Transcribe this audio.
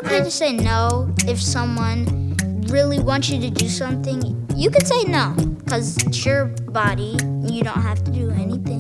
okay to say no if someone really wants you to do something. You can say no, because it's your body. You don't have to do anything.